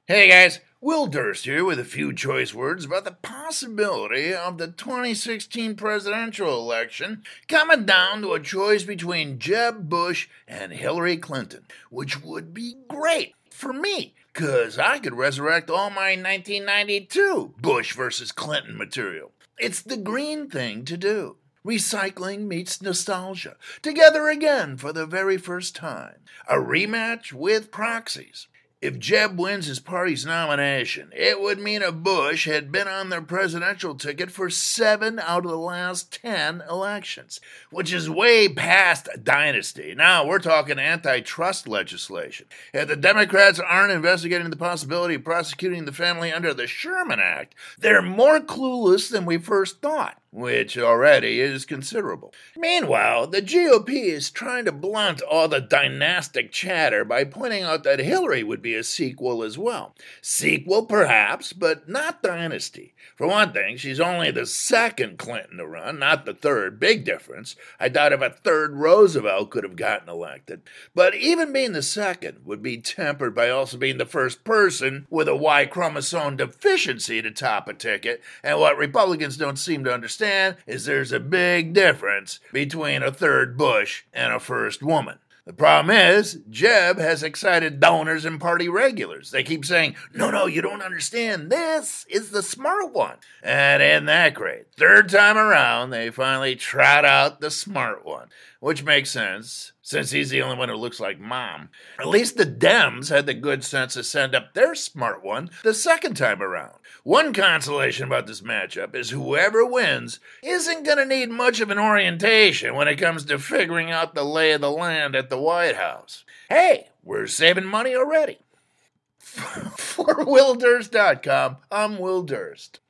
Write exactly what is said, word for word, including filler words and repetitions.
Hey guys, Will Durst here with a few choice words about the possibility of the twenty sixteen presidential election coming down to a choice between Jeb Bush and Hillary Clinton, which would be great for me, because I could resurrect all my nineteen ninety-two Bush versus Clinton material. It's the green thing to do. Recycling meets nostalgia, together again for the very first time. A rematch with proxies. If Jeb wins his party's nomination, it would mean a Bush had been on their presidential ticket for seven out of the last ten elections, which is way past a dynasty. Now we're talking antitrust legislation. If the Democrats aren't investigating the possibility of prosecuting the family under the Sherman Act, they're more clueless than we first thought, which already is considerable. Meanwhile, the G O P is trying to blunt all the dynastic chatter by pointing out that Hillary would be a sequel as well. Sequel, perhaps, but not dynasty. For one thing, she's only the second Clinton to run, not the third. Big difference. I doubt if a third Roosevelt could have gotten elected. But even being the second would be tempered by also being the first person with a Y chromosome deficiency to top a ticket, and what Republicans don't seem to understand is there's a big difference between a third Bush and a first woman. The problem is, Jeb has excited donors and party regulars. They keep saying, no, no, you don't understand. This is the smart one. And isn't that great? Third time around, they finally trot out the smart one, which makes sense, since he's the only one who looks like mom. At least the Dems had the good sense to send up their smart one the second time around. One consolation about this matchup is whoever wins isn't going to need much of an orientation when it comes to figuring out the lay of the land at the White House. Hey, we're saving money already. For Will Durst dot com, I'm Will Durst.